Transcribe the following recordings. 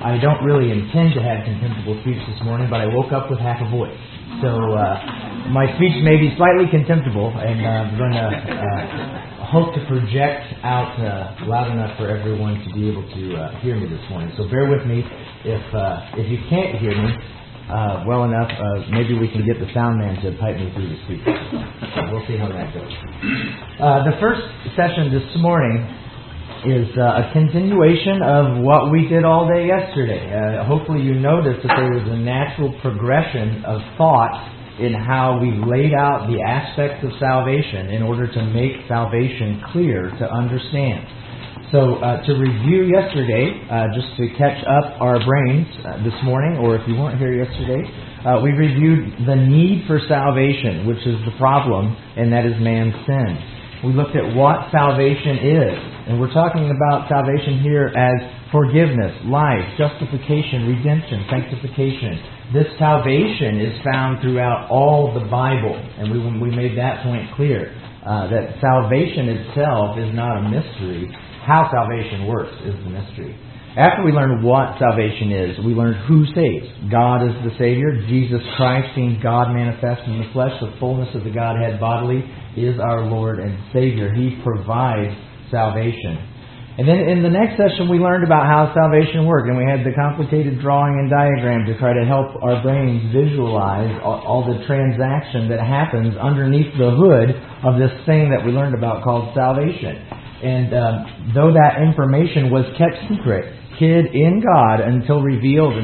I don't really intend to have contemptible speech this morning, but I woke up with half a voice. So my speech may be slightly contemptible, and I'm going to hope to project out loud enough for everyone to be able to hear me this morning. So bear with me. If you can't hear me well enough, maybe we can get the sound man to pipe me through the speaker. So we'll see how that goes. The first session this morning is a continuation of what we did all day yesterday. Hopefully you noticed that there was a natural progression of thought in how we laid out the aspects of salvation in order to make salvation clear to understand. So to review yesterday, just to catch up our brains this morning, or if you weren't here yesterday, we reviewed the need for salvation, which is the problem, and that is man's sin. We looked at what salvation is, and we're talking about salvation here as forgiveness, life, justification, redemption, sanctification. This salvation is found throughout all the Bible, and we made that point clear, that salvation itself is not a mystery. How salvation works is the mystery. After we learned what salvation is, we learned who saves. God is the Savior. Jesus Christ, being God manifest in the flesh, the fullness of the Godhead bodily, is our Lord and Savior. He provides salvation. And then in the next session, we learned about how salvation worked, and we had the complicated drawing and diagram to try to help our brains visualize all the transaction that happens underneath the hood of this thing that we learned about called salvation. And though that information was kept secret, hid in God until revealed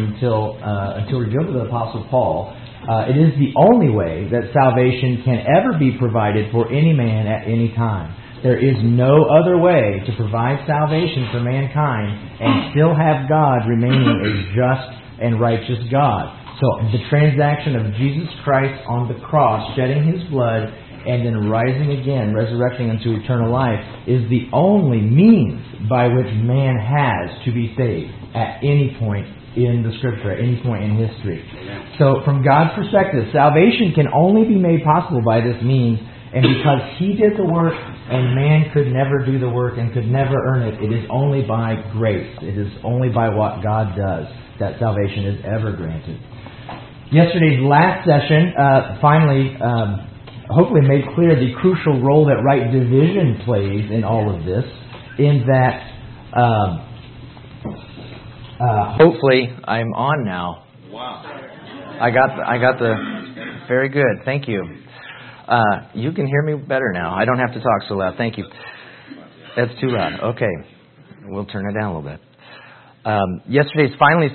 to the Apostle Paul, it is the only way that salvation can ever be provided for any man at any time. There is no other way to provide salvation for mankind and still have God remaining a just and righteous God. So the transaction of Jesus Christ on the cross, shedding His blood, and then rising again, resurrecting unto eternal life, is the only means by which man has to be saved at any point in the Scripture, at any point in history. So from God's perspective, salvation can only be made possible by this means, and because He did the work and man could never do the work and could never earn it, it is only by grace. It is only by what God does that salvation is ever granted. Yesterday's last session finally hopefully made clear the crucial role that right division plays in all of this, in that hopefully I'm on now. Wow. I got the very good. Thank you. You can hear me better now. I don't have to talk so loud. Thank you. That's too loud. Okay. We'll turn it down a little bit. Yesterday's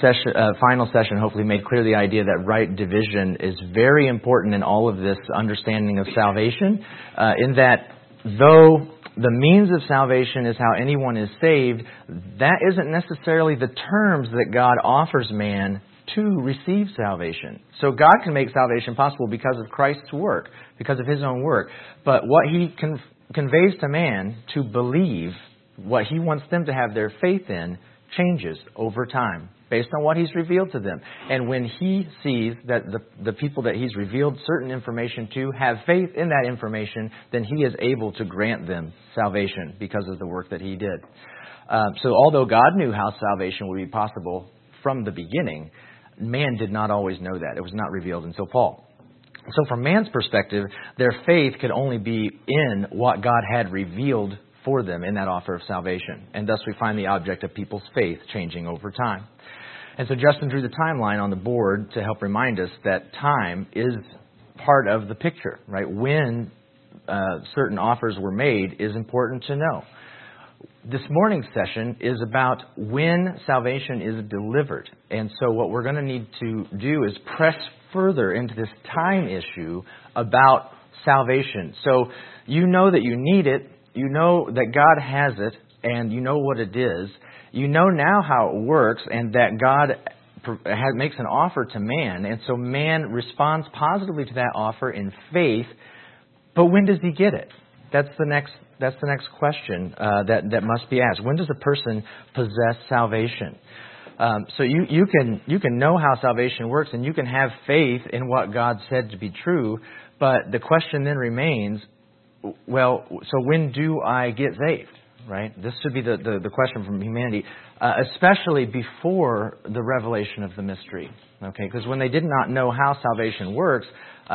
final session hopefully made clear the idea that right division is very important in all of this understanding of salvation, in that though the means of salvation is how anyone is saved, that isn't necessarily the terms that God offers man to receive salvation. So God can make salvation possible because of Christ's work, because of His own work. But what He conveys to man to believe, what He wants them to have their faith in, changes over time based on what He's revealed to them. And when He sees that the people that He's revealed certain information to have faith in that information, then He is able to grant them salvation because of the work that He did. So although God knew how salvation would be possible from the beginning, man did not always know that. It was not revealed until Paul. So from man's perspective, their faith could only be in what God had revealed for them in that offer of salvation. And thus we find the object of people's faith changing over time. And so Justin drew the timeline on the board to help remind us that time is part of the picture, right? When certain offers were made is important to know. This morning's session is about when salvation is delivered. And so what we're going to need to do is press further into this time issue about salvation. So you know that you need it. You know that God has it, and you know what it is. You know now how it works, and that God makes an offer to man, and so man responds positively to that offer in faith. But when does he get it? That's the next question that must be asked. When does a person possess salvation? So you can know how salvation works, and you can have faith in what God said to be true. But the question then remains, well, so when do I get saved? Right? This should be the question from humanity. especially before the revelation of the mystery. Okay, because when they did not know how salvation works,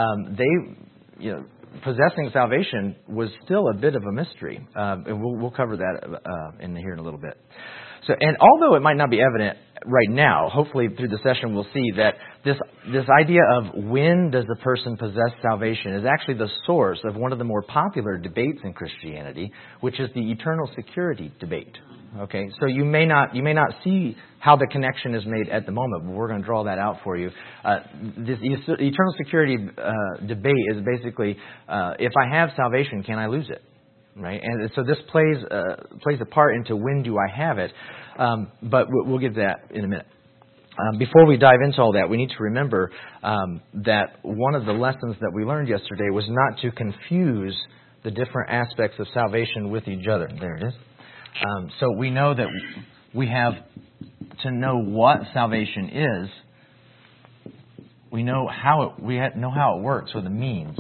possessing salvation was still a bit of a mystery. And we'll cover that here in a little bit. So, and although it might not be evident right now, hopefully through the session we'll see that this idea of when does a person possess salvation is actually the source of one of the more popular debates in Christianity, which is the eternal security debate. Okay, so you may not see how the connection is made at the moment, but we're going to draw that out for you. This eternal security debate is basically, if I have salvation, can I lose it? Right, and so this plays a part into when do I have it, but we'll get to that in a minute. Before we dive into all that, we need to remember that one of the lessons that we learned yesterday was not to confuse the different aspects of salvation with each other. There it is. So we know that we have to know what salvation is. We know how it works, or the means.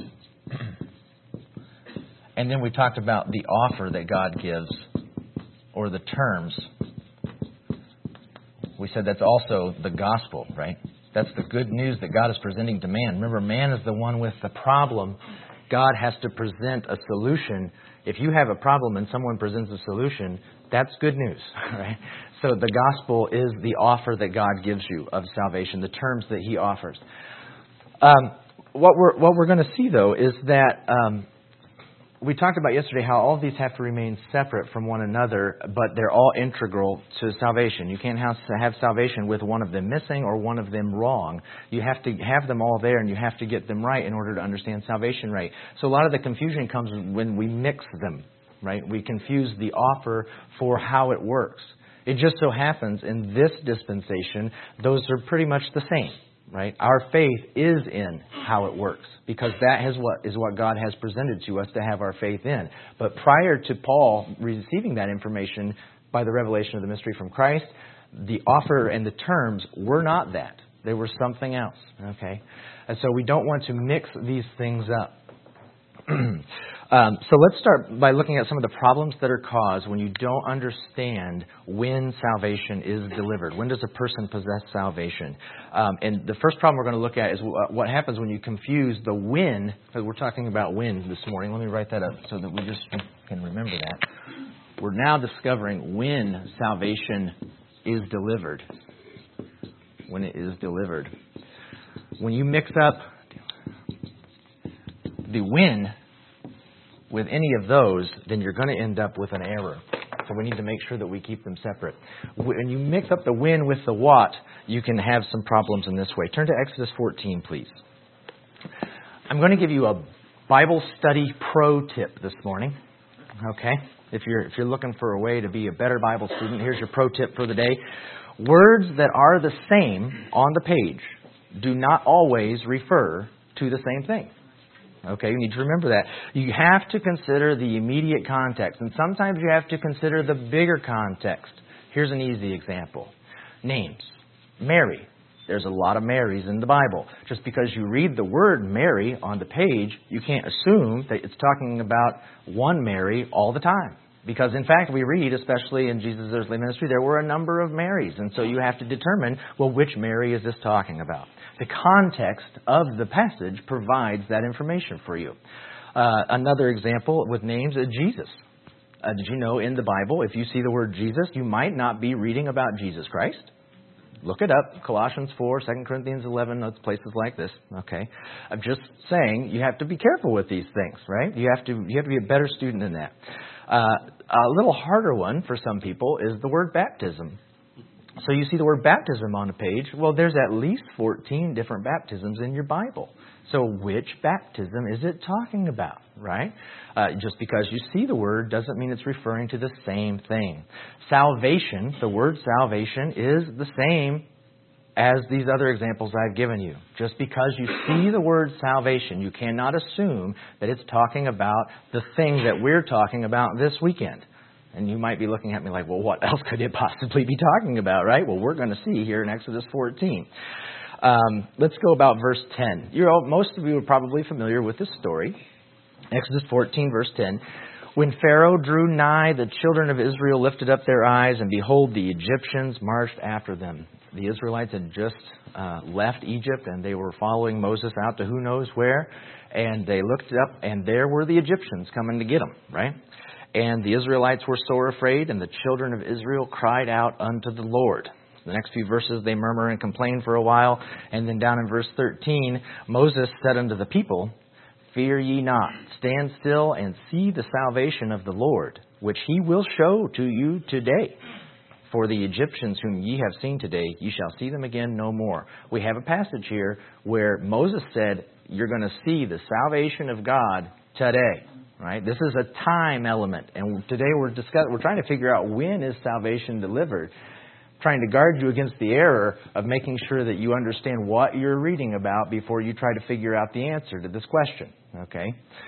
And then we talked about the offer that God gives, or the terms. We said that's also the gospel, right? That's the good news that God is presenting to man. Remember, man is the one with the problem. God has to present a solution. If you have a problem and someone presents a solution, that's good news, right? So the gospel is the offer that God gives you of salvation, the terms that He offers. What we're going to see, though, is that we talked about yesterday how all of these have to remain separate from one another, but they're all integral to salvation. You can't have salvation with one of them missing or one of them wrong. You have to have them all there, and you have to get them right in order to understand salvation right. So a lot of the confusion comes when we mix them, right? We confuse the offer for how it works. It just so happens in this dispensation, those are pretty much the same. Right? Our faith is in how it works, because that is what God has presented to us to have our faith in. But prior to Paul receiving that information by the revelation of the mystery from Christ, the offer and the terms were not that. They were something else. Okay? And so we don't want to mix these things up. So let's start by looking at some of the problems that are caused when you don't understand when salvation is delivered. When does a person possess salvation? And the first problem we're going to look at is what happens when you confuse the when, because we're talking about when this morning. Let me write that up so that we just can remember that. We're now discovering when salvation is delivered. When it is delivered. When you mix up the when with any of those, then you're going to end up with an error. So we need to make sure that we keep them separate. When you mix up the when with the what, you can have some problems in this way. Turn to Exodus 14, please. I'm going to give you a Bible study pro tip this morning. Okay? If you're looking for a way to be a better Bible student, here's your pro tip for the day. Words that are the same on the page do not always refer to the same thing. Okay, you need to remember that. You have to consider the immediate context, and sometimes you have to consider the bigger context. Here's an easy example. Names. Mary. There's a lot of Marys in the Bible. Just because you read the word Mary on the page, you can't assume that it's talking about one Mary all the time. Because, in fact, we read, especially in Jesus' earthly ministry, there were a number of Marys. And so you have to determine, well, which Mary is this talking about? The context of the passage provides that information for you. Another example with names is Jesus. Did you know in the Bible, if you see the word Jesus, you might not be reading about Jesus Christ? Look it up. Colossians 4, 2 Corinthians 11, those places like this. Okay, I'm just saying you have to be careful with these things, right? You have to be a better student than that. A little harder one for some people is the word baptism. So you see the word baptism on the page. Well, there's at least 14 different baptisms in your Bible. So which baptism is it talking about, right? Just because you see the word doesn't mean it's referring to the same thing. Salvation, the word salvation, is the same as these other examples I've given you. Just because you see the word salvation, you cannot assume that it's talking about the thing that we're talking about this weekend. And you might be looking at me like, well, what else could it possibly be talking about, right? Well, we're going to see here in Exodus 14. Let's go about verse 10. Most of you are probably familiar with this story. Exodus 14, verse 10. When Pharaoh drew nigh, the children of Israel lifted up their eyes, and behold, the Egyptians marched after them. The Israelites had just left Egypt, and they were following Moses out to who knows where. And they looked up, and there were the Egyptians coming to get them, right? And the Israelites were sore afraid, and the children of Israel cried out unto the Lord. The next few verses, they murmur and complain for a while. And then down in verse 13, Moses said unto the people, Fear ye not, stand still and see the salvation of the Lord, which he will show to you today. For the Egyptians whom ye have seen today, ye shall see them again no more. We have a passage here where Moses said, you're going to see the salvation of God today. Right? This is a time element. And today we're trying to figure out when is salvation delivered. Trying to guard you against the error of making sure that you understand what you're reading about before you try to figure out the answer to this question. Okay?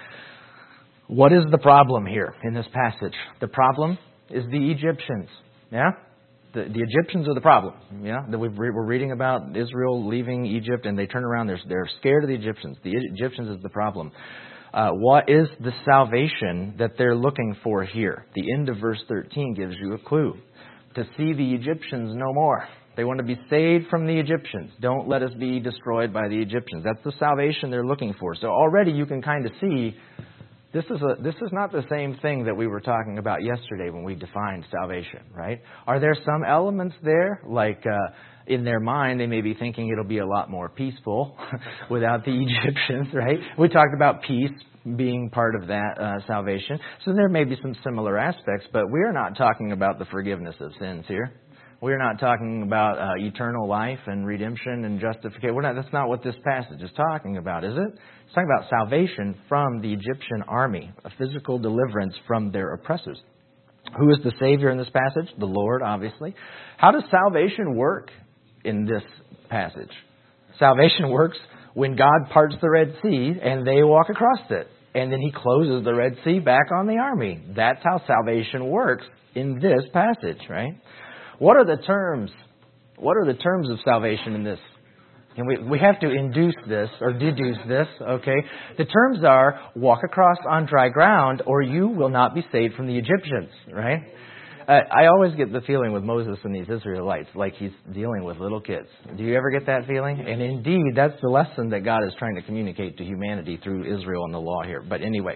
What is the problem here in this passage? The problem is the Egyptians. Yeah? The Egyptians are the problem. Yeah? We're reading about Israel leaving Egypt, and they turn around. They're scared of the Egyptians. The Egyptians is the problem. What is the salvation that they're looking for here? The end of verse 13 gives you a clue. To see the Egyptians no more. They want to be saved from the Egyptians. Don't let us be destroyed by the Egyptians. That's the salvation they're looking for. So already you can kind of see this is not the same thing that we were talking about yesterday when we defined salvation, right? Are there some elements there, like in their mind they may be thinking it'll be a lot more peaceful without the Egyptians, right? We talked about peace being part of that salvation. So there may be some similar aspects, but we're not talking about the forgiveness of sins here. We're not talking about eternal life and redemption and justification. That's not what this passage is talking about, is it? It's talking about salvation from the Egyptian army, a physical deliverance from their oppressors. Who is the Savior in this passage? The Lord, obviously. How does salvation work in this passage? Salvation works when God parts the Red Sea and they walk across it. And then He closes the Red Sea back on the army. That's how salvation works in this passage, right? What are the terms? What are the terms of salvation in this? And we have to induce this or deduce this, okay? The terms are walk across on dry ground or you will not be saved from the Egyptians, right? I always get the feeling with Moses and these Israelites like he's dealing with little kids. Do you ever get that feeling? And indeed, that's the lesson that God is trying to communicate to humanity through Israel and the law here. But anyway,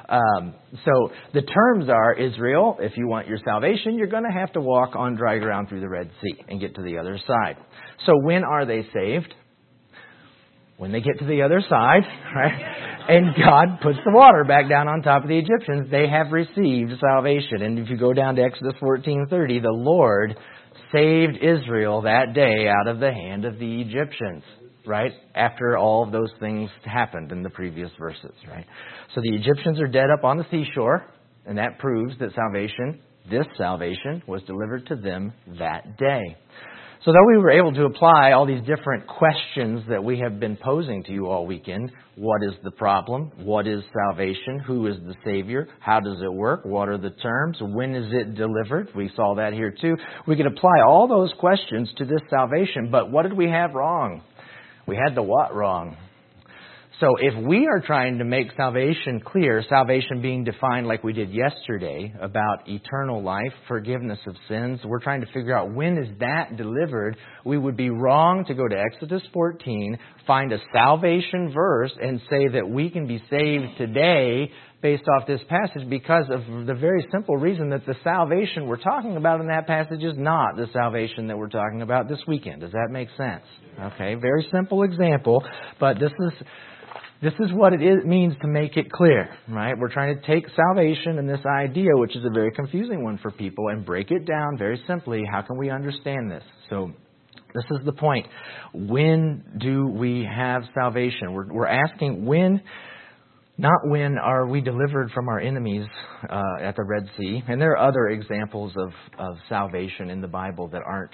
so the terms are, Israel, if you want your salvation, you're going to have to walk on dry ground through the Red Sea and get to the other side. So when are they saved? When they get to the other side, right? And God puts the water back down on top of the Egyptians, they have received salvation. And if you go down to Exodus 14:30, the Lord saved Israel that day out of the hand of the Egyptians, right? After all of those things happened in the previous verses, right? So the Egyptians are dead up on the seashore, and that proves that this salvation, was delivered to them that day. So though we were able to apply all these different questions that we have been posing to you all weekend, what is the problem? What is salvation? Who is the Savior? How does it work? What are the terms? When is it delivered? We saw that here too. We could apply all those questions to this salvation, but what did we have wrong? We had the what wrong? So if we are trying to make salvation clear, salvation being defined like we did yesterday about eternal life, forgiveness of sins, we're trying to figure out when is that delivered, we would be wrong to go to Exodus 14, find a salvation verse, and say that we can be saved today based off this passage because of the very simple reason that the salvation we're talking about in that passage is not the salvation that we're talking about this weekend. Does that make sense? Okay, very simple example, but this is what it means to make it clear, right? We're trying to take salvation and this idea, which is a very confusing one for people, and break it down very simply. How can we understand this? So this is the point. When do we have salvation? We're asking when, not when are we delivered from our enemies at the Red Sea. And there are other examples of salvation in the Bible that aren't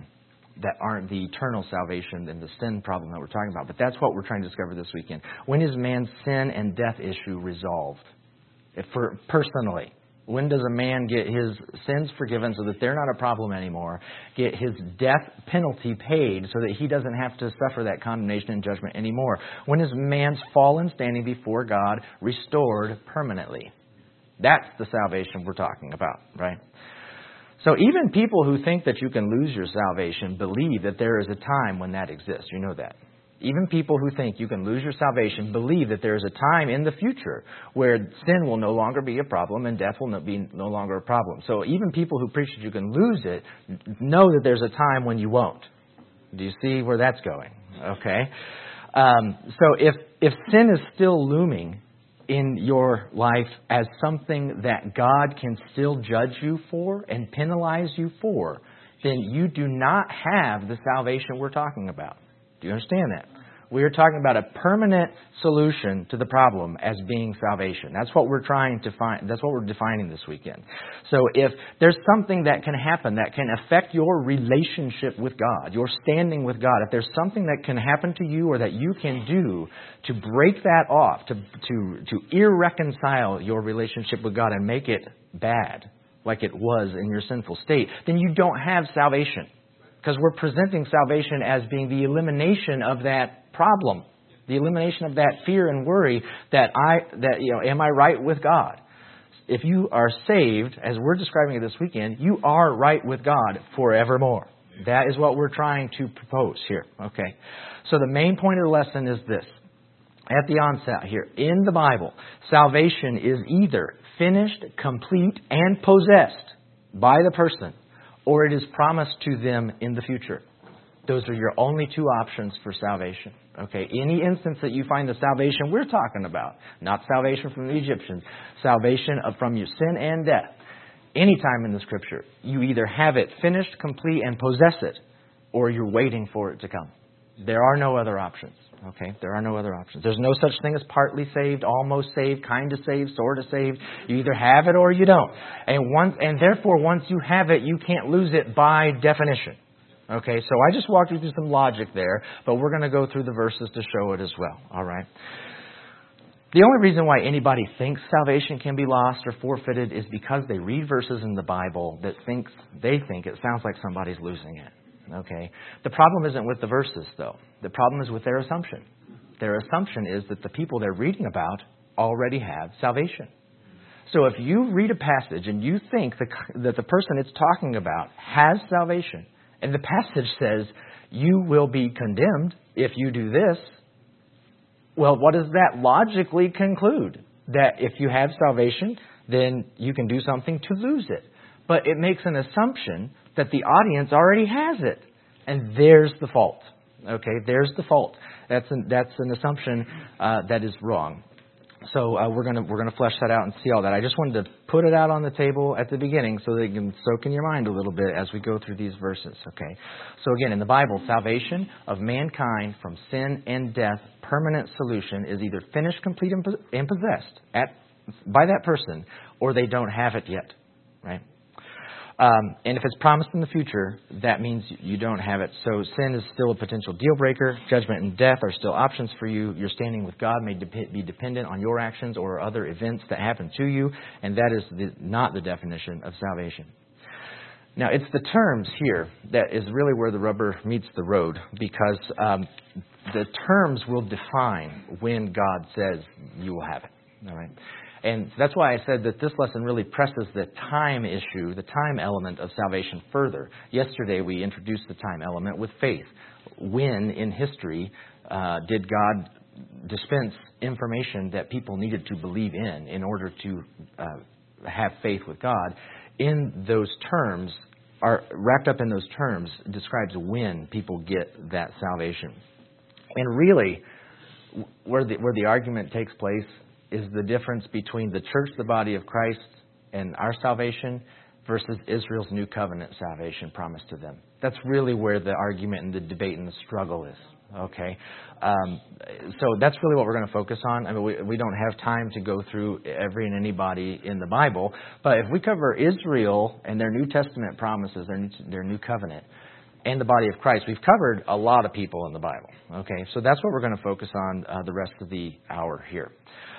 the eternal salvation and the sin problem that we're talking about. But that's what we're trying to discover this weekend. When is man's sin and death issue resolved? Personally, when does a man get his sins forgiven so that they're not a problem anymore, get his death penalty paid so that he doesn't have to suffer that condemnation and judgment anymore? When is man's fallen standing before God restored permanently? That's the salvation we're talking about, right? So even people who think that you can lose your salvation believe that there is a time when that exists. You know that. Even people who think you can lose your salvation believe that there is a time in the future where sin will no longer be a problem and death will be no longer a problem. So even people who preach that you can lose it know that there's a time when you won't. Do you see where that's going? Okay. So if sin is still looming in your life as something that God can still judge you for and penalize you for, then you do not have the salvation we're talking about. Do you understand that? We are talking about a permanent solution to the problem as being salvation. That's what we're trying to find. That's what we're defining this weekend. So if there's something that can happen that can affect your relationship with God, your standing with God, if there's something that can happen to you or that you can do to break that off, to irreconcile your relationship with God and make it bad, like it was in your sinful state, then you don't have salvation. Because we're presenting salvation as being the elimination of that problem, the elimination of that fear and worry that am I right with God? If you are saved, as we're describing it this weekend, you are right with God forevermore. That is what we're trying to propose here. Okay. So the main point of the lesson is this. At the onset here, in the Bible, salvation is either finished, complete, and possessed by the person, or it is promised to them in the future. Those are your only two options for salvation. Okay, any instance that you find the salvation we're talking about, not salvation from the Egyptians, salvation from your sin and death, anytime in the Scripture, you either have it finished, complete, and possess it, or you're waiting for it to come. There are no other options. Okay, there are no other options. There's no such thing as partly saved, almost saved, kind of saved, sort of saved. You either have it or you don't. And therefore, once you have it, you can't lose it by definition. Okay, so I just walked you through some logic there, but we're going to go through the verses to show it as well. All right. The only reason why anybody thinks salvation can be lost or forfeited is because they read verses in the Bible that they think it sounds like somebody's losing it. Okay. The problem isn't with the verses, though. The problem is with their assumption. Their assumption is that the people they're reading about already have salvation. So if you read a passage and you think that the person it's talking about has salvation, and the passage says, you will be condemned if you do this, well, what does that logically conclude? That if you have salvation, then you can do something to lose it. But it makes an assumption that the audience already has it. And there's the fault. Okay, there's the fault. That's an assumption that is wrong. So we're gonna flesh that out and see all that. I just wanted to put it out on the table at the beginning so that you can soak in your mind a little bit as we go through these verses. Okay. So again, in the Bible, salvation of mankind from sin and death, permanent solution is either finished, complete, and possessed by that person, or they don't have it yet. Right. And if it's promised in the future, that means you don't have it. So sin is still a potential deal breaker. Judgment and death are still options for you. Your standing with God may be dependent on your actions or other events that happen to you, and that is not the definition of salvation. Now, it's the terms here that is really where the rubber meets the road, because the terms will define when God says you will have it. All right. And that's why I said that this lesson really presses the time issue, the time element of salvation further. Yesterday we introduced the time element with faith. When in history did God dispense information that people needed to believe in order to have faith with God? In those terms, wrapped up in those terms, describes when people get that salvation. And really, where the argument takes place is the difference between the church, the body of Christ, and our salvation versus Israel's new covenant salvation promised to them. That's really where the argument and the debate and the struggle is. Okay? So that's really what we're going to focus on. I mean, we don't have time to go through every and anybody in the Bible, but if we cover Israel and their New Testament promises, their new covenant, and the body of Christ, we've covered a lot of people in the Bible. Okay? So that's what we're going to focus on the rest of the hour here.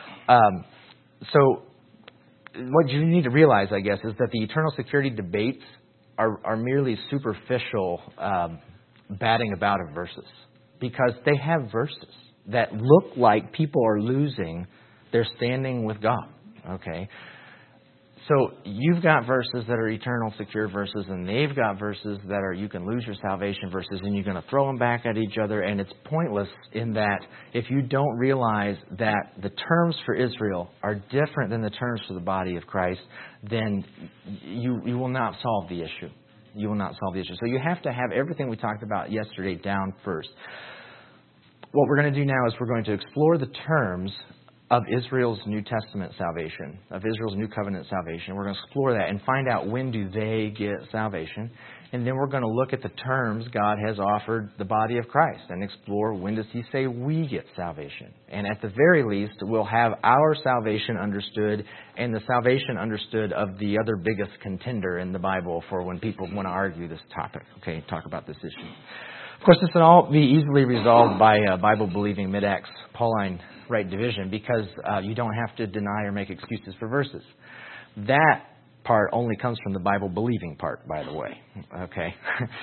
So what you need to realize, I guess, is that the eternal security debates are merely superficial batting about of verses, because they have verses that look like people are losing their standing with God. Okay, So you've got verses that are eternal, secure verses, and they've got verses that are you can lose your salvation verses, and you're going to throw them back at each other, and it's pointless in that if you don't realize that the terms for Israel are different than the terms for the body of Christ, then you will not solve the issue. You will not solve the issue. So you have to have everything we talked about yesterday down first. What we're going to do now is we're going to explore the terms of Israel's New Testament salvation, of Israel's New Covenant salvation. We're going to explore that and find out when do they get salvation. And then we're going to look at the terms God has offered the body of Christ and explore when does He say we get salvation. And at the very least, we'll have our salvation understood and the salvation understood of the other biggest contender in the Bible for when people want to argue this topic, okay, talk about this issue. Of course, this can all be easily resolved by Bible-believing mid-Acts Pauline right division because you don't have to deny or make excuses for verses. That part only comes from the Bible-believing part, by the way. Okay,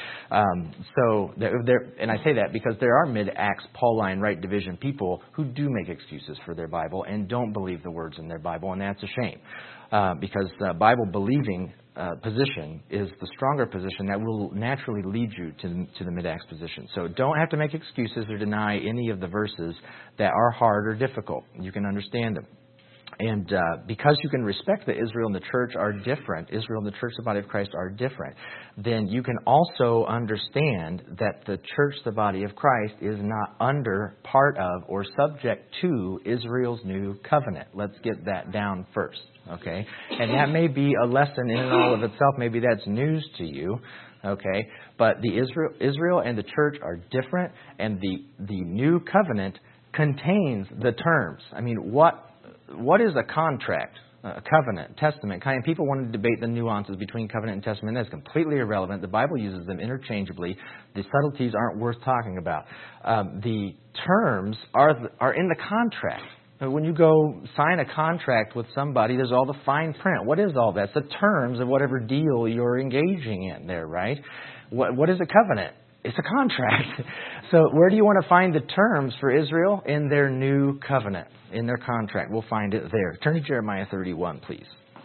and I say that because there are mid-Acts Pauline right division people who do make excuses for their Bible and don't believe the words in their Bible, and that's a shame because Bible-believing position is the stronger position that will naturally lead you to the mid-Acts position. So don't have to make excuses or deny any of the verses that are hard or difficult. You can understand them. And because you can respect that Israel and the church are different, Israel and the church, the body of Christ, are different, then you can also understand that the church, the body of Christ, is not under, part of, or subject to Israel's new covenant. Let's get that down first, okay? And that may be a lesson in and all of itself. Maybe that's news to you, okay? But the Israel and the church are different, and the new covenant contains the terms. I mean, what is a contract, a covenant, testament? Kind of people want to debate the nuances between covenant and testament. That's completely irrelevant. The Bible uses them interchangeably. The subtleties aren't worth talking about. The terms are in the contract. When you go sign a contract with somebody, there's all the fine print. What is all that? It's the terms of whatever deal you're engaging in there, right? What is a covenant? It's a contract. So where do you want to find the terms for Israel? In their new covenant, in their contract. We'll find it there. Turn to Jeremiah 31, please.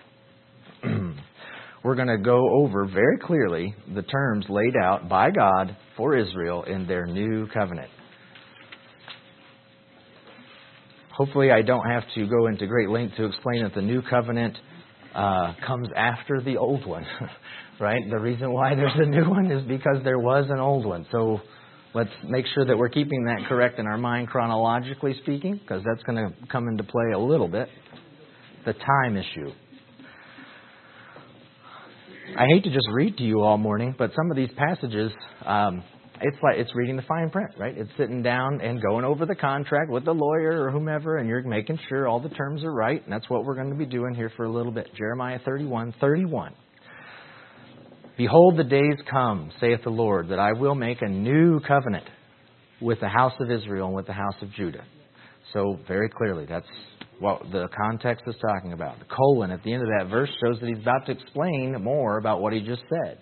We're going to go over very clearly the terms laid out by God for Israel in their new covenant. Hopefully I don't have to go into great length to explain that the new covenant comes after the old one. Right? The reason why there's a new one is because there was an old one. So let's make sure that we're keeping that correct in our mind chronologically speaking, because that's going to come into play a little bit. The time issue. I hate to just read to you all morning, but some of these passages, it's like it's reading the fine print, right? It's sitting down and going over the contract with the lawyer or whomever, and you're making sure all the terms are right. And that's what we're going to be doing here for a little bit. Jeremiah 31:31. Behold, the days come, saith the Lord, that I will make a new covenant with the house of Israel and with the house of Judah. So very clearly, that's what the context is talking about. The colon at the end of that verse shows that he's about to explain more about what he just said.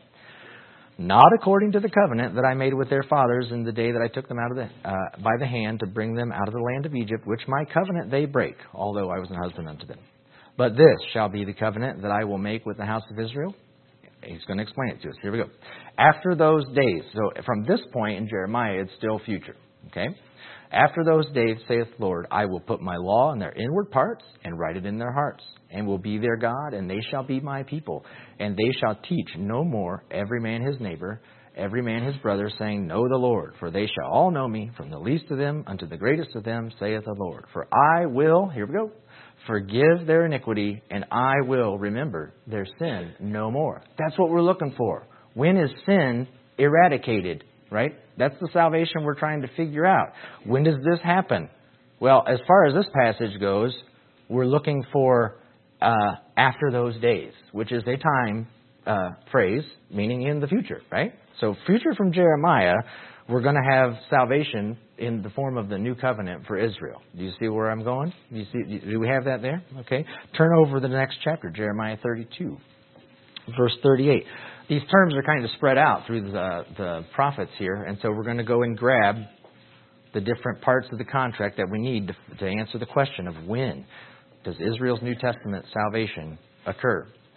Not according to the covenant that I made with their fathers in the day that I took them out of by the hand to bring them out of the land of Egypt, which my covenant they break, although I was an husband unto them. But this shall be the covenant that I will make with the house of Israel. He's going to explain it to us. Here we go. After those days, so from this point in Jeremiah, it's still future. Okay? After those days, saith the Lord, I will put my law in their inward parts and write it in their hearts, and will be their God, and they shall be my people. And they shall teach no more every man his neighbor, every man his brother, saying, Know the Lord. For they shall all know me, from the least of them unto the greatest of them, saith the Lord. For I will, here we go, forgive their iniquity, and I will remember their sin no more. That's what we're looking for. When is sin eradicated, right? That's the salvation we're trying to figure out. When does this happen? Well, as far as this passage goes, we're looking for after those days, which is a time phrase, meaning in the future, right? So future from Jeremiah, we're going to have salvation in the form of the new covenant for Israel. Do you see where I'm going? Do we have that there? Okay. Turn over to the next chapter, Jeremiah 32, verse 38. These terms are kind of spread out through the prophets here, and so we're going to go and grab the different parts of the contract that we need to answer the question of when does Israel's New Testament salvation occur.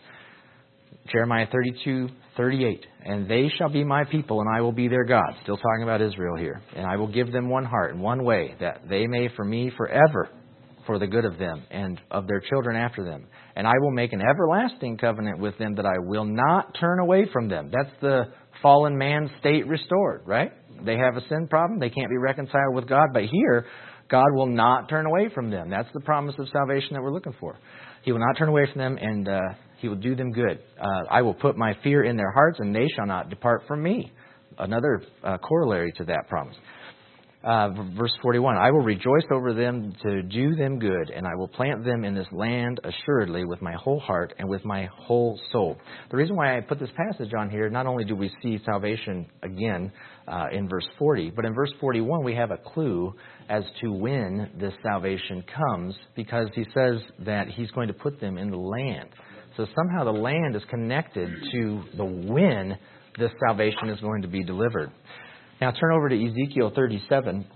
Jeremiah 32:38. And they shall be my people, and I will be their God. Still talking about Israel here. And I will give them one heart and one way, that they may for me forever, for the good of them and of their children after them. And I will make an everlasting covenant with them, that I will not turn away from them. That's the fallen man state restored, right? They have a sin problem. They can't be reconciled with God. But here, God will not turn away from them. That's the promise of salvation that we're looking for. He will not turn away from them, and He will do them good. I will put my fear in their hearts, and they shall not depart from me. Another corollary to that promise. Verse 41, I will rejoice over them to do them good, and I will plant them in this land assuredly with my whole heart and with my whole soul. The reason why I put this passage on here, not only do we see salvation again in verse 40, but in verse 41 we have a clue as to when this salvation comes, because he says that he's going to put them in the land. So somehow the land is connected to the when this salvation is going to be delivered. Now turn over to Ezekiel 37,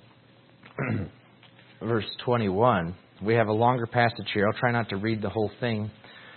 verse 21. We have a longer passage here. I'll try not to read the whole thing.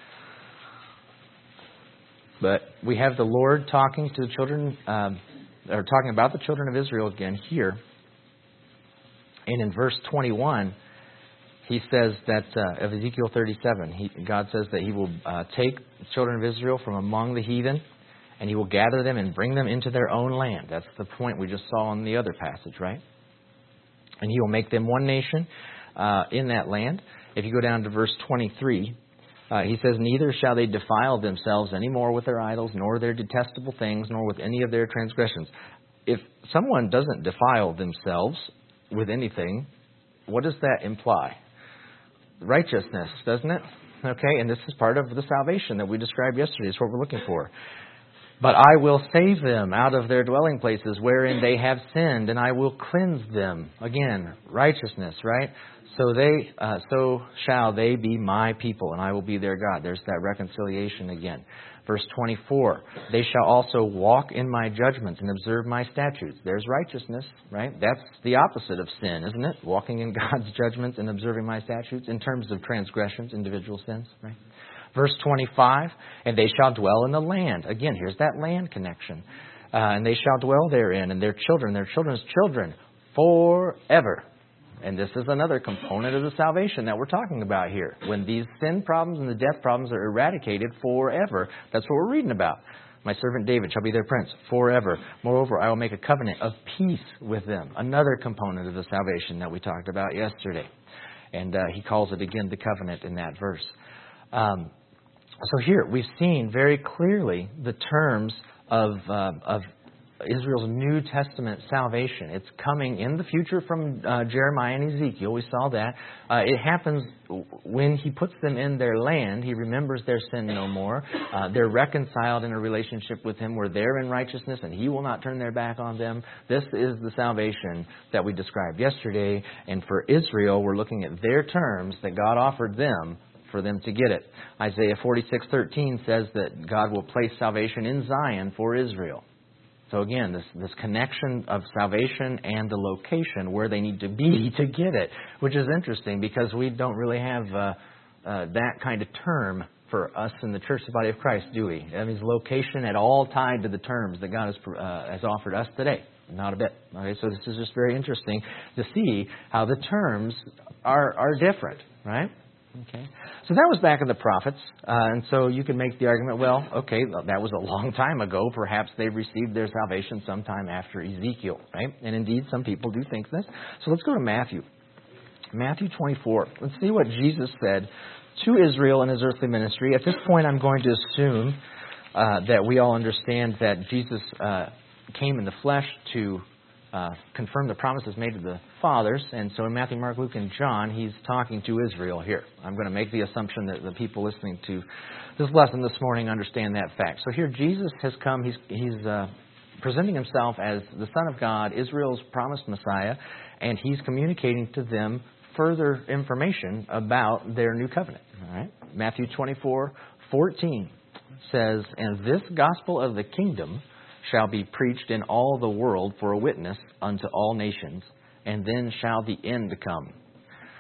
But we have the Lord talking to the children, or talking about the children of Israel again here. And in verse 21, he says that, of Ezekiel 37, God says that He will take the children of Israel from among the heathen, and He will gather them and bring them into their own land. That's the point we just saw in the other passage, right? And He will make them one nation in that land. If you go down to verse 23, He says, neither shall they defile themselves any more with their idols, nor their detestable things, nor with any of their transgressions. If someone doesn't defile themselves with anything, what does that imply? Righteousness, doesn't it? Okay, and this is part of the salvation that we described yesterday. It's what we're looking for. But I will save them out of their dwelling places wherein they have sinned, and I will cleanse them. Again, righteousness, right? So shall they be my people, and I will be their God. There's that reconciliation again. Verse 24, they shall also walk in my judgments and observe my statutes. There's righteousness, right? That's the opposite of sin, isn't it? Walking in God's judgments and observing my statutes in terms of transgressions, individual sins, right? Verse 25, and they shall dwell in the land. Again, here's that land connection. And they shall dwell therein, and their children's children, forever. And this is another component of the salvation that we're talking about here. When these sin problems and the death problems are eradicated forever, that's what we're reading about. My servant David shall be their prince forever. Moreover, I will make a covenant of peace with them. Another component of the salvation that we talked about yesterday. And he calls it again the covenant in that verse. So here we've seen very clearly the terms of Israel's New Testament salvation. It's coming in the future from Jeremiah and Ezekiel. We saw that. It happens when He puts them in their land. He remembers their sin no more. They're reconciled in a relationship with Him where they're in righteousness and He will not turn their back on them. This is the salvation that we described yesterday. And for Israel, we're looking at their terms that God offered them for them to get it. Isaiah 46:13 says that God will place salvation in Zion for Israel. So again, this connection of salvation and the location where they need to be to get it, which is interesting because we don't really have that kind of term for us in the Church Body of Christ, do we? That means location at all tied to the terms that God has offered us today. Not a bit. Okay, so this is just very interesting to see how the terms are different, right? Okay, so that was back in the prophets, and so you can make the argument, well, okay, that was a long time ago. Perhaps they received their salvation sometime after Ezekiel, right? And indeed, some people do think this. So let's go to Matthew. Matthew 24. Let's see what Jesus said to Israel in His earthly ministry. At this point, I'm going to assume that we all understand that Jesus came in the flesh to confirm the promises made to the fathers. And so in Matthew, Mark, Luke, and John, He's talking to Israel here. I'm going to make the assumption that the people listening to this lesson this morning understand that fact. So here Jesus has come. He's presenting Himself as the Son of God, Israel's promised Messiah, and He's communicating to them further information about their new covenant. All right? Matthew 24:14 says, and this gospel of the kingdom shall be preached in all the world for a witness unto all nations, and then shall the end come.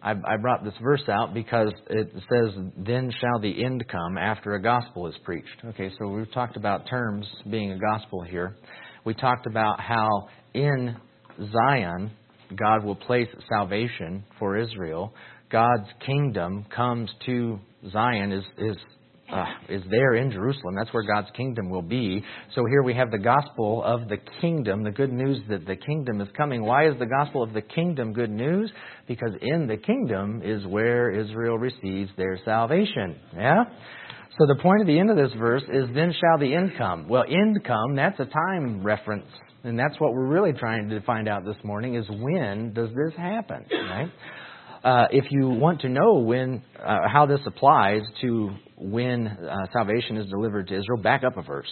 I brought this verse out because it says, then shall the end come after a gospel is preached. Okay, so we've talked about terms being a gospel here. We talked about how in Zion, God will place salvation for Israel. God's kingdom comes to Zion, is there in Jerusalem. That's where God's kingdom will be. So here we have the gospel of the kingdom, the good news that the kingdom is coming. Why is the gospel of the kingdom good news? Because in the kingdom is where Israel receives their salvation. Yeah? So the point of the end of this verse is, then shall the end come. Well, end come, that's a time reference. And that's what we're really trying to find out this morning, is when does this happen, right? If you want to know when, how this applies to when salvation is delivered to Israel, back up a verse.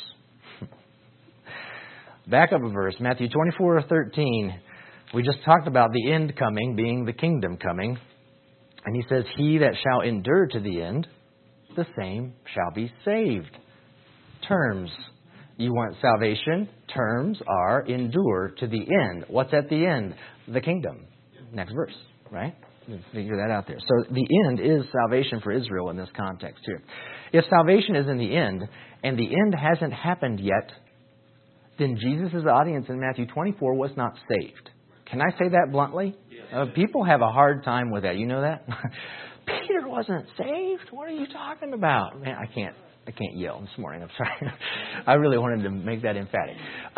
Back up a verse. Matthew 24:13. We just talked about the end coming being the kingdom coming. And he says, he that shall endure to the end, the same shall be saved. Terms. You want salvation? Terms are endure to the end. What's at the end? The kingdom. Next verse, right? Figure that out there. So the end is salvation for Israel in this context here. If salvation is in the end, and the end hasn't happened yet, then Jesus' audience in Matthew 24 was not saved. Can I say that bluntly? People have a hard time with that. You know that? Peter wasn't saved? What are you talking about? Man, I can't yell this morning. I'm sorry. I really wanted to make that emphatic.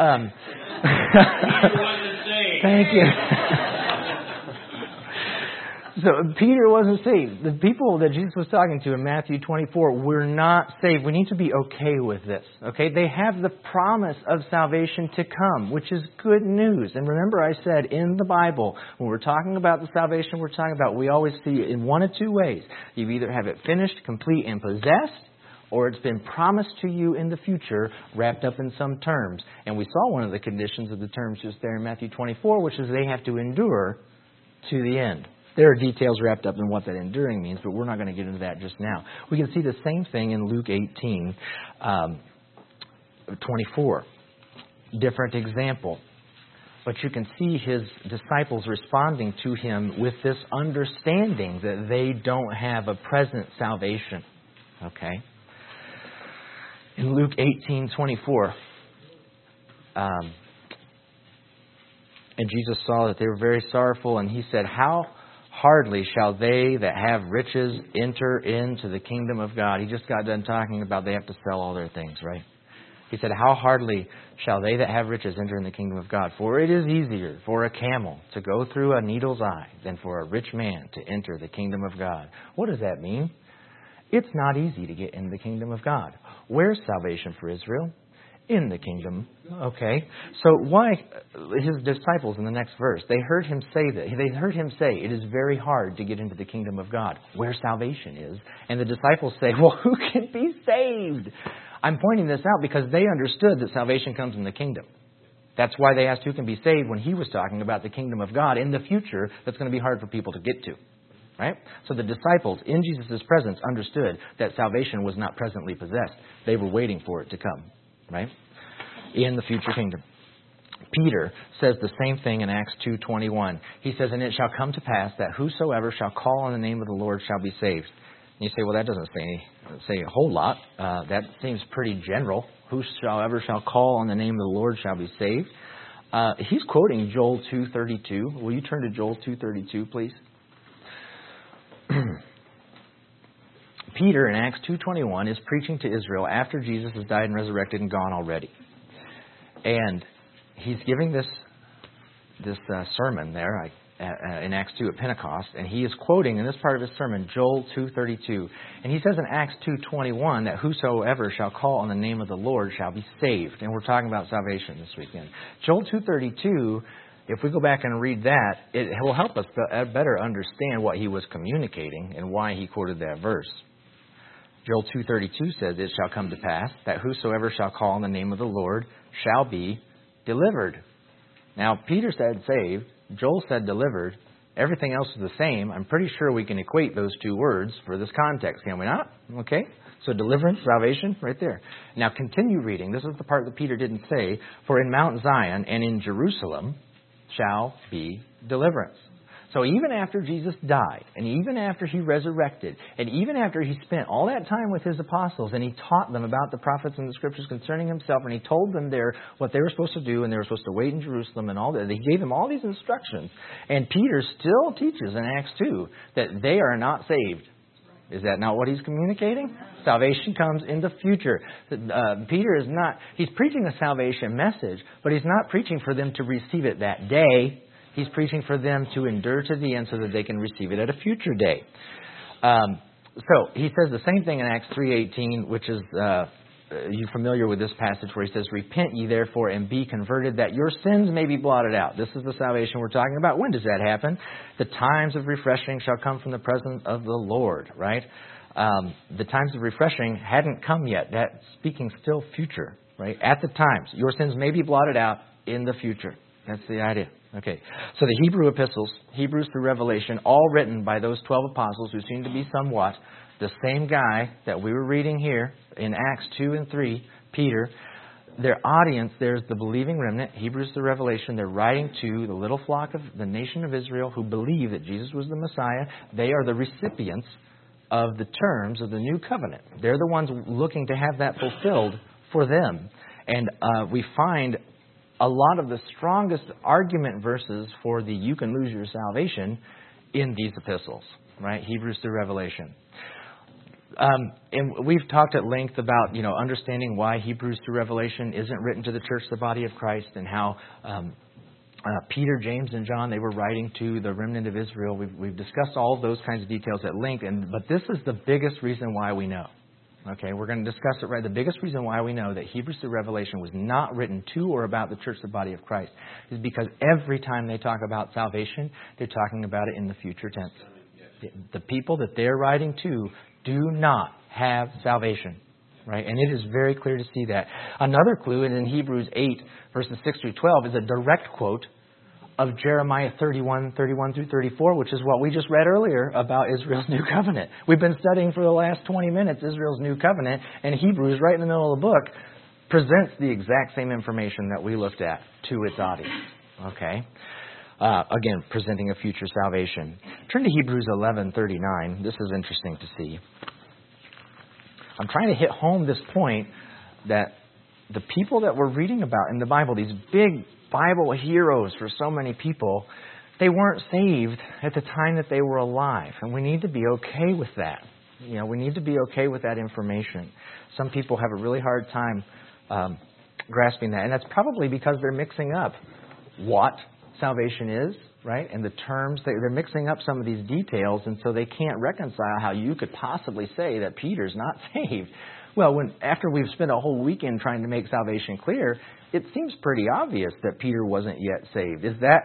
Thank you. So Peter wasn't saved. The people that Jesus was talking to in Matthew 24 were not saved. We need to be okay with this. Okay, they have the promise of salvation to come, which is good news. And remember, I said in the Bible, when we're talking about the salvation we're talking about, we always see it in one of two ways. You either have it finished, complete, and possessed, or it's been promised to you in the future, wrapped up in some terms. And we saw one of the conditions of the terms just there in Matthew 24, which is they have to endure to the end. There are details wrapped up in what that enduring means, but we're not going to get into that just now. We can see the same thing in Luke 18, 24. Different example. But you can see his disciples responding to him with this understanding that they don't have a present salvation. Okay? In Luke 18:24, and Jesus saw that they were very sorrowful, and he said, how hardly shall they that have riches enter into the kingdom of God. He just got done talking about they have to sell all their things, right? He said, how hardly shall they that have riches enter in the kingdom of God? For it is easier for a camel to go through a needle's eye than for a rich man to enter the kingdom of God. What does that mean? It's not easy to get into the kingdom of God. Where's salvation for Israel? In the kingdom. Okay. So why his disciples in the next verse, they heard him say that. They heard him say it is very hard to get into the kingdom of God, where salvation is. And the disciples say, well, who can be saved? I'm pointing this out because they understood that salvation comes in the kingdom. That's why they asked who can be saved when he was talking about the kingdom of God in the future that's going to be hard for people to get to. Right? So the disciples in Jesus' presence understood that salvation was not presently possessed. They were waiting for it to come. Right? In the future kingdom. Peter says the same thing in Acts 2:21. He says, and it shall come to pass that whosoever shall call on the name of the Lord shall be saved. And you say, well, that doesn't say a whole lot. That seems pretty general. Whosoever shall call on the name of the Lord shall be saved. He's quoting Joel 2:32. Will you turn to Joel 2:32, please? Peter in Acts 2:21 is preaching to Israel after Jesus has died and resurrected and gone already. And he's giving this sermon there in Acts 2 at Pentecost, and he is quoting in this part of his sermon Joel 2:32. And he says in Acts 2:21 that whosoever shall call on the name of the Lord shall be saved. And we're talking about salvation this weekend. Joel 2:32, if we go back and read that, it will help us better understand what he was communicating and why he quoted that verse. Joel 2:32 says, it shall come to pass that whosoever shall call on the name of the Lord shall be delivered. Now, Peter said saved. Joel said delivered. Everything else is the same. I'm pretty sure we can equate those two words for this context, can we not? Okay? So deliverance, salvation, right there. Now, continue reading. This is the part that Peter didn't say. For in Mount Zion and in Jerusalem shall be deliverance. So even after Jesus died, and even after He resurrected, and even after He spent all that time with His apostles, and He taught them about the prophets and the Scriptures concerning Himself, and He told them what they were supposed to do, and they were supposed to wait in Jerusalem, and all that. He gave them all these instructions. And Peter still teaches in Acts 2 that they are not saved. Is that not what he's communicating? Salvation comes in the future. Peter is not, he's preaching a salvation message, but he's not preaching for them to receive it that day. He's preaching for them to endure to the end so that they can receive it at a future day. So he says the same thing in Acts 3:18, which is, you're familiar with this passage where he says, "Repent ye therefore and be converted, that your sins may be blotted out." This is the salvation we're talking about. When does that happen? "The times of refreshing shall come from the presence of the Lord," right? The times of refreshing hadn't come yet. That's speaking still future, right? At the times. Your sins may be blotted out in the future. That's the idea. Okay. So the Hebrew epistles, Hebrews through Revelation, all written by those 12 apostles who seem to be somewhat the same guy that we were reading here in Acts 2 and 3, Peter. Their audience, there's the believing remnant, Hebrews through Revelation. They're writing to the little flock of the nation of Israel who believe that Jesus was the Messiah. They are the recipients of the terms of the new covenant. They're the ones looking to have that fulfilled for them. And we find a lot of the strongest argument verses for the you can lose your salvation in these epistles, right? Hebrews through Revelation. And we've talked at length about, understanding why Hebrews through Revelation isn't written to the church, the body of Christ, and how Peter, James, and John, they were writing to the remnant of Israel. We've discussed all of those kinds of details at length, but this is the biggest reason why we know. Okay, we're going to discuss it right. The biggest reason why we know that Hebrews through Revelation was not written to or about the church, the body of Christ, is because every time they talk about salvation, they're talking about it in the future tense. The people that they're writing to do not have salvation, right? And it is very clear to see that. Another clue, and in Hebrews 8, verses 6 through 12, is a direct quote of Jeremiah 31 through 34, which is what we just read earlier about Israel's new covenant. We've been studying for the last 20 minutes Israel's new covenant, and Hebrews, right in the middle of the book, presents the exact same information that we looked at to its audience. Okay? Again, presenting a future salvation. Turn to Hebrews 11:39. This is interesting to see. I'm trying to hit home this point that the people that we're reading about in the Bible, these big Bible heroes for so many people, they weren't saved at the time that they were alive. And we need to be okay with that. We need to be okay with that information. Some people have a really hard time grasping that. And that's probably because they're mixing up what salvation is, right? And the terms, they're mixing up some of these details, and so they can't reconcile how you could possibly say that Peter's not saved. Well, after we've spent a whole weekend trying to make salvation clear, it seems pretty obvious that Peter wasn't yet saved. Is that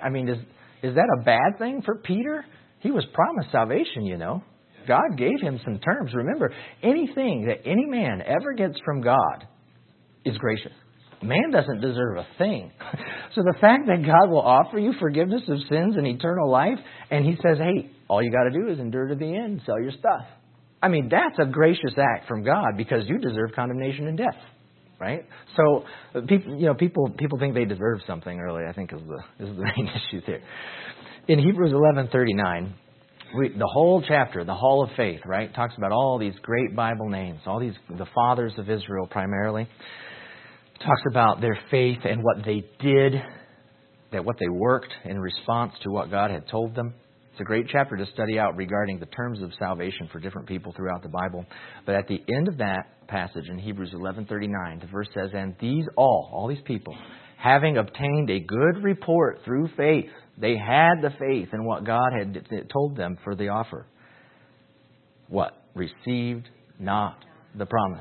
a bad thing for Peter? He was promised salvation, God gave him some terms. Remember, anything that any man ever gets from God is gracious. Man doesn't deserve a thing. So the fact that God will offer you forgiveness of sins and eternal life, and He says, hey, all you got to do is endure to the end, sell your stuff. That's a gracious act from God because you deserve condemnation and death, right? So people think they deserve something. Really, I think is the main issue there. In Hebrews 11:39, the whole chapter, the Hall of Faith, right, talks about all these great Bible names, the fathers of Israel primarily. Talks about their faith and what they did, what they worked in response to what God had told them. It's a great chapter to study out regarding the terms of salvation for different people throughout the Bible. But at the end of that passage in Hebrews 11:39, the verse says, "And these all these people, having obtained a good report through faith," they had the faith in what God had told them for the offer. What? "Received not the promise."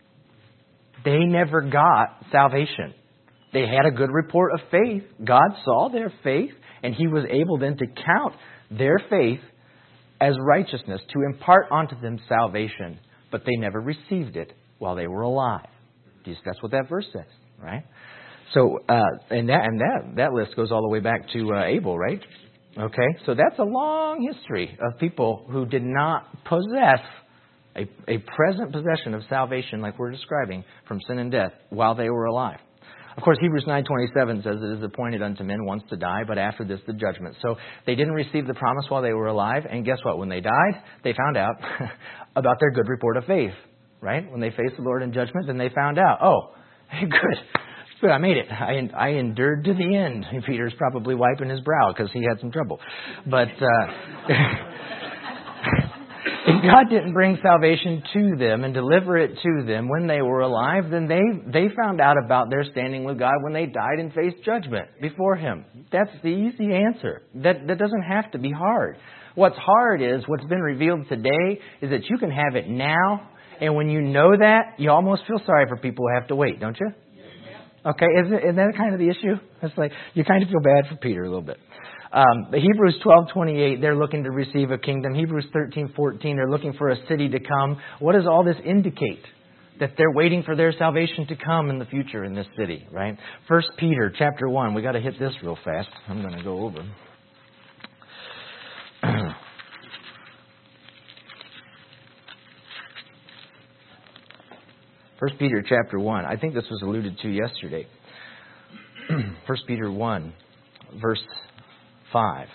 They never got salvation. They had a good report of faith. God saw their faith, and He was able then to count their faith as righteousness to impart unto them salvation. But they never received it while they were alive. That's what that verse says, right? So, and that list goes all the way back to Abel, right? Okay, so that's a long history of people who did not possess a present possession of salvation like we're describing from sin and death while they were alive. Of course, Hebrews 9:27 says it is appointed unto men once to die, but after this the judgment. So they didn't receive the promise while they were alive, and guess what? When they died, they found out about their good report of faith, right? When they faced the Lord in judgment, then they found out, oh, hey, good, I made it. I endured to the end. Peter's probably wiping his brow because he had some trouble. But if God didn't bring salvation to them and deliver it to them when they were alive, then they found out about their standing with God when they died and faced judgment before Him. That's the easy answer. That doesn't have to be hard. What's hard is, what's been revealed today is that you can have it now, and when you know that, you almost feel sorry for people who have to wait, don't you? Okay, isn't that kind of the issue? It's like, you kind of feel bad for Peter a little bit. Hebrews 12:28, they're looking to receive a kingdom. Hebrews 13:14, they're looking for a city to come. What does all this indicate? That they're waiting for their salvation to come in the future in this city, right? 1 Peter chapter 1, we got to hit this real fast. I'm going to go over. 1 Peter chapter 1. I think this was alluded to yesterday. 1 Peter 1, verse 5.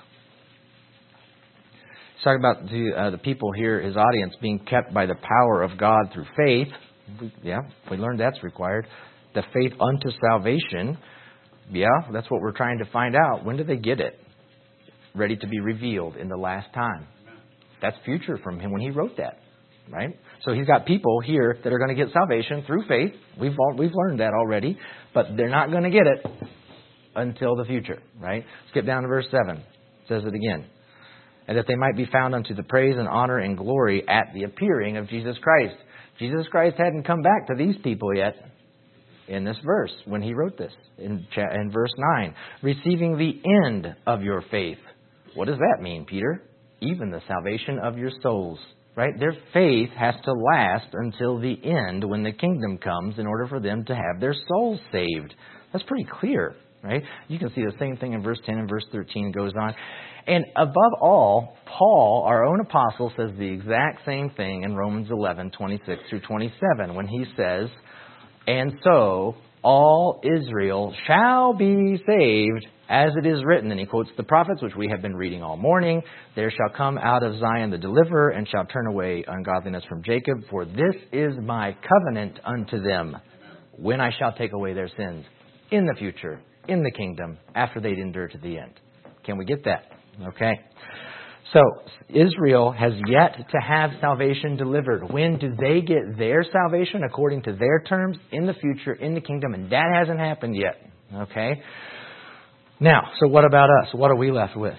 He's talking about the people here, his audience, being kept by the power of God through faith. We learned that's required. The faith unto salvation. Yeah, that's what we're trying to find out. When do they get it? Ready to be revealed in the last time. That's future from him when he wrote that, right? So he's got people here that are going to get salvation through faith. We've learned that already, but they're not going to get it until the future, right? Skip down to verse 7. It says it again. And that they might be found unto the praise and honor and glory at the appearing of Jesus Christ. Jesus Christ hadn't come back to these people yet in this verse when he wrote this. In verse 9, receiving the end of your faith. What does that mean, Peter? Even the salvation of your souls. Right? Their faith has to last until the end when the kingdom comes in order for them to have their souls saved. That's pretty clear, right? You can see the same thing in verse 10 and verse 13 goes on. And above all, Paul, our own apostle, says the exact same thing in Romans 11, 26 through 27 when he says, and so all Israel shall be saved, as it is written. And he quotes the prophets, which we have been reading all morning. There shall come out of Zion the deliverer, and shall turn away ungodliness from Jacob. For this is my covenant unto them, when I shall take away their sins in the future, in the kingdom, after they'd endure to the end. Can we get that? Okay. So Israel has yet to have salvation delivered. When do they get their salvation according to their terms? In the future, in the kingdom, and that hasn't happened yet. Okay. Now, so what about us? What are we left with?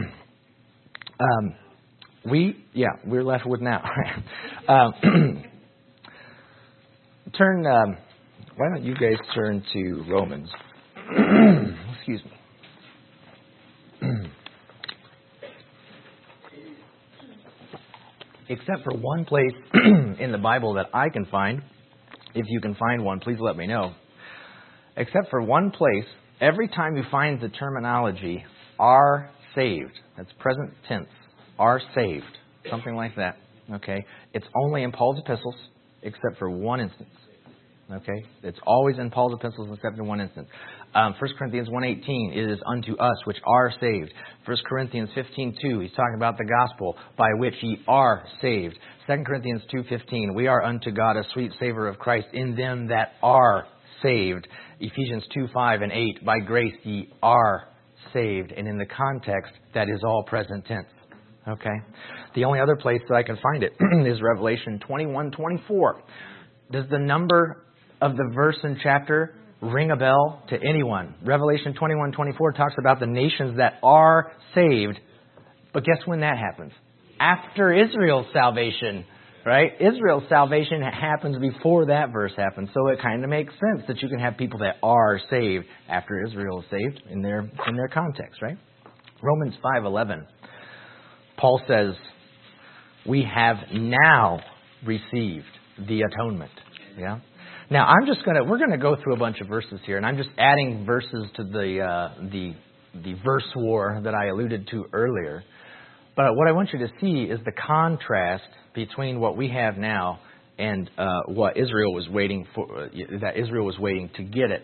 We're left with now. Why don't you guys turn to Romans? Excuse me. Except for one place in the Bible that I can find. If you can find one, please let me know. Except for one place, every time you find the terminology, are saved, that's present tense, are saved, something like that, okay? It's only in Paul's epistles, except for one instance, okay? It's always in Paul's epistles, except in one instance. 1 Corinthians 1:18, it is unto us which are saved. 1 Corinthians 15:2, he's talking about the gospel, by which ye are saved. 2 Corinthians 2:15, we are unto God a sweet savor of Christ in them that are saved. Ephesians 2:5 and 8, by grace ye are saved. And in the context, that is all present tense. Okay? The only other place that I can find it is Revelation 21:24. Does the number of the verse and chapter ring a bell to anyone? Revelation 21:24 talks about the nations that are saved. But guess when that happens? After Israel's salvation. Right? Israel's salvation happens before that verse happens. So it kind of makes sense that you can have people that are saved after Israel is saved in their context, right? Romans 5:11. Paul says, we have now received the atonement. Yeah. Now we're going to go through a bunch of verses here, and I'm just adding verses to the verse war that I alluded to earlier. But what I want you to see is the contrast between what we have now and what Israel was waiting for, that Israel was waiting to get it.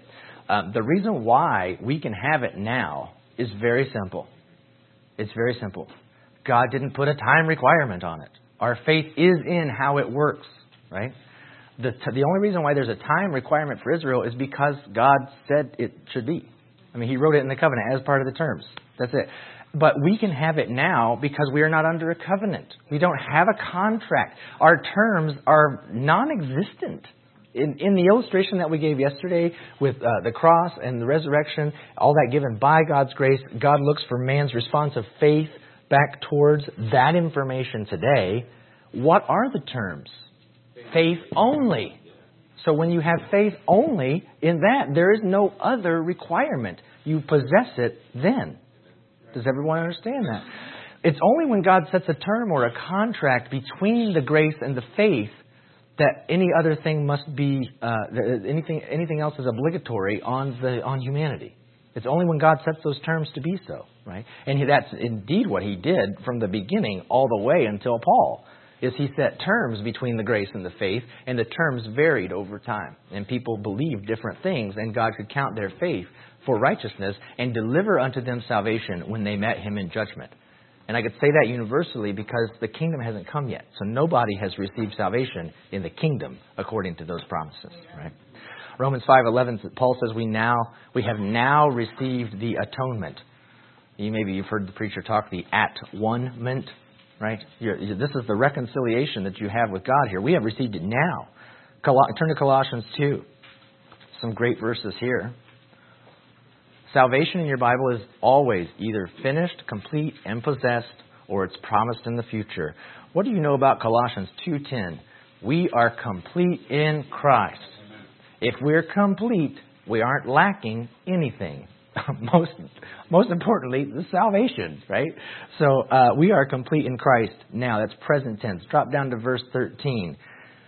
The reason why we can have it now is very simple. It's very simple. God didn't put a time requirement on it. Our faith is in how it works, right? The only reason why there's a time requirement for Israel is because God said it should be. I mean, He wrote it in the covenant as part of the terms. That's it. But we can have it now because we are not under a covenant. We don't have a contract. Our terms are non-existent. In the illustration that we gave yesterday with the cross and the resurrection, all that given by God's grace, God looks for man's response of faith back towards that information today. What are the terms? Faith only. So when you have faith only in that, there is no other requirement. You possess it then. Does everyone understand that? It's only when God sets a term or a contract between the grace and the faith that any other thing must be, anything else is obligatory on humanity. It's only when God sets those terms to be so, right? And that's indeed what He did from the beginning all the way until Paul, is He set terms between the grace and the faith, and the terms varied over time. And people believed different things, and God could count their faith for righteousness and deliver unto them salvation when they met Him in judgment. And I could say that universally because the kingdom hasn't come yet. So nobody has received salvation in the kingdom according to those promises, right? Romans 5:11, Paul says we have now received the atonement. Maybe you've heard the preacher talk the at-one-ment, right? This is the reconciliation that you have with God here. We have received it now. Turn to Colossians 2. Some great verses here. Salvation in your Bible is always either finished, complete, and possessed, or it's promised in the future. What do you know about Colossians 2:10? We are complete in Christ. If we're complete, we aren't lacking anything. Most importantly, the salvation, right? So we are complete in Christ now. That's present tense. Drop down to verse 13.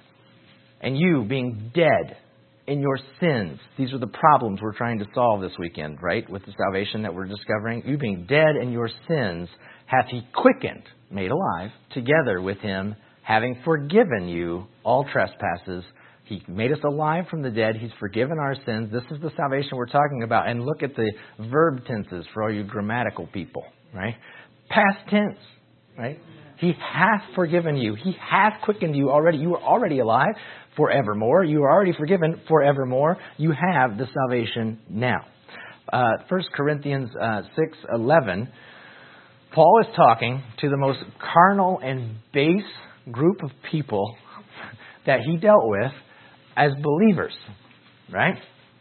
And you, being dead in your sins. These are the problems we're trying to solve this weekend, right? With the salvation that we're discovering. You being dead in your sins, hath He quickened, made alive, together with Him, having forgiven you all trespasses. He made us alive from the dead. He's forgiven our sins. This is the salvation we're talking about. And look at the verb tenses for all you grammatical people, right? Past tense, right? He hath forgiven you. He hath quickened you already. You are already alive forevermore. You are already forgiven forevermore. You have the salvation now. 1 Corinthians 6:11, Paul is talking to the most carnal and base group of people that he dealt with as believers, right?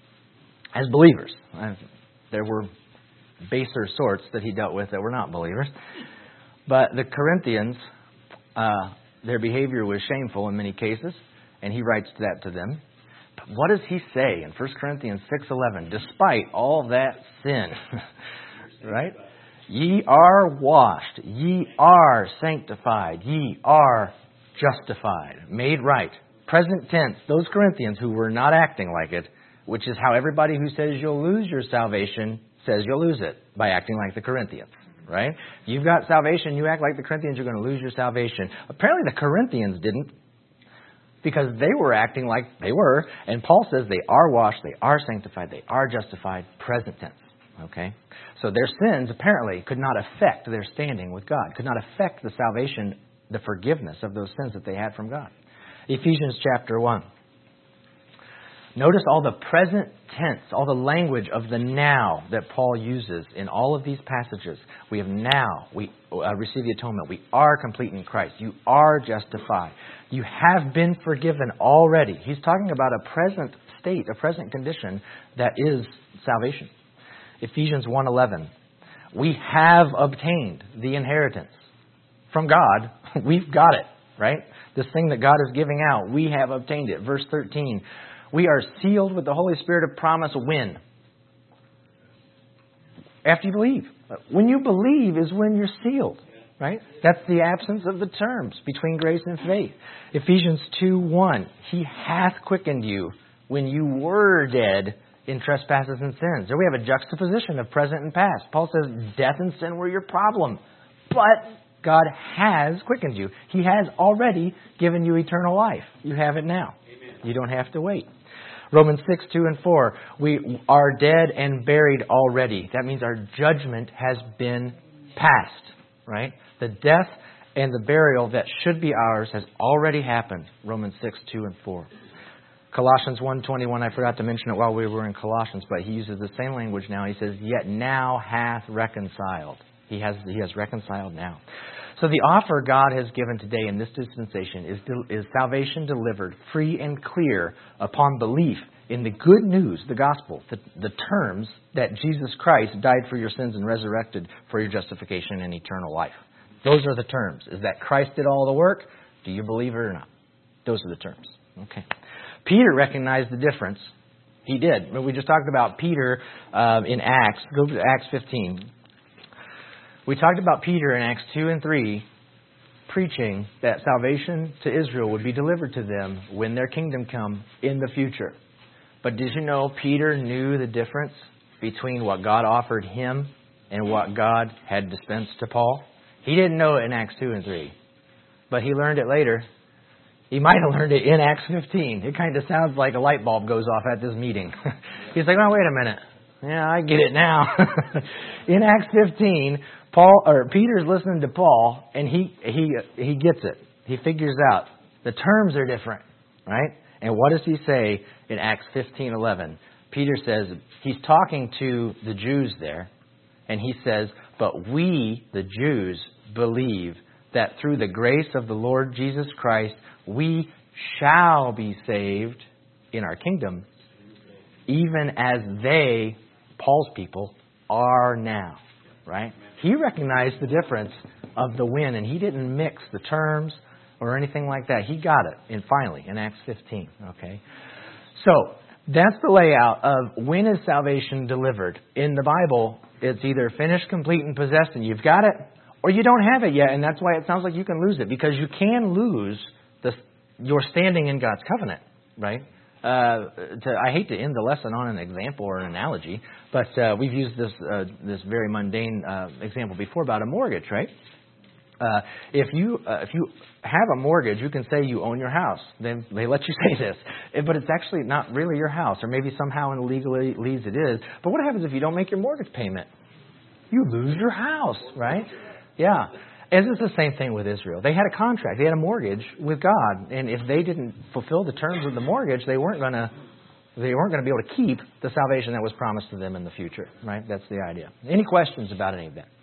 As believers. There were baser sorts that he dealt with that were not believers. But the Corinthians, their behavior was shameful in many cases, and he writes that to them. But what does he say in 1 Corinthians 6:11? Despite all that sin, right? Ye are washed, ye are sanctified, ye are justified, made right. Present tense, those Corinthians who were not acting like it, which is how everybody who says you'll lose your salvation says you'll lose it, by acting like the Corinthians, right? You've got salvation, you act like the Corinthians, you're going to lose your salvation. Apparently the Corinthians didn't, because they were acting like they were, and Paul says they are washed, they are sanctified, they are justified, present tense, okay? So their sins apparently could not affect their standing with God, could not affect the salvation, the forgiveness of those sins that they had from God. Ephesians chapter 1. Notice all the present tense, all the language of the now that Paul uses in all of these passages. We have now, we receive the atonement. We are complete in Christ. You are justified. You have been forgiven already. He's talking about a present state, a present condition that is salvation. Ephesians 1:11. We have obtained the inheritance from God. We've got it, right? This thing that God is giving out, we have obtained it. Verse 13. We are sealed with the Holy Spirit of promise when? After you believe. When you believe is when you're sealed, right? That's the absence of the terms between grace and faith. Ephesians 2:1. He hath quickened you when you were dead in trespasses and sins. There we have a juxtaposition of present and past. Paul says death and sin were your problem, but God has quickened you. He has already given you eternal life. You have it now. Amen. You don't have to wait. Romans 6, 2 and 4. We are dead and buried already. That means our judgment has been passed, right? The death and the burial that should be ours has already happened. Romans 6, 2 and 4. Colossians 1:21, I forgot to mention it while we were in Colossians, but he uses the same language now. He says, yet now hath reconciled. He has reconciled now. So the offer God has given today in this dispensation is salvation delivered free and clear upon belief in the good news, the gospel, the terms that Jesus Christ died for your sins and resurrected for your justification and eternal life. Those are the terms. Is that Christ did all the work? Do you believe it or not? Those are the terms. Okay. Peter recognized the difference. He did. We just talked about Peter in Acts. Go to Acts 15. We talked about Peter in Acts 2 and 3 preaching that salvation to Israel would be delivered to them when their kingdom come in the future. But did you know Peter knew the difference between what God offered him and what God had dispensed to Paul? He didn't know it in Acts 2 and 3, but he learned it later. He might have learned it in Acts 15. It kind of sounds like a light bulb goes off at this meeting. He's like, oh, wait a minute. Yeah, I get it now. In Acts 15, Peter's listening to Paul, and he gets it. He figures out the terms are different, right? And what does he say in Acts 15:11? Peter says, he's talking to the Jews there, and he says, but we, the Jews, believe that through the grace of the Lord Jesus Christ, we shall be saved in our kingdom, even as they, Paul's people, are now. Right? He recognized the difference of the when, and he didn't mix the terms or anything like that. He got it, and finally, in Acts 15. Okay? So, that's the layout of when is salvation delivered. In the Bible, it's either finished, complete, and possessed, and you've got it, or you don't have it yet, and that's why it sounds like you can lose it, because you can lose your standing in God's covenant, right? I hate to end the lesson on an example or an analogy, but we've used this very mundane example before about a mortgage, right? If you have a mortgage, you can say you own your house. Then they let you say this, but it's actually not really your house, or maybe somehow in the legalese it is. But what happens if you don't make your mortgage payment? You lose your house, right? Yeah. And it's the same thing with Israel. They had a contract. They had a mortgage with God. And if they didn't fulfill the terms of the mortgage, they weren't going to be able to keep the salvation that was promised to them in the future. Right? That's the idea. Any questions about any of that?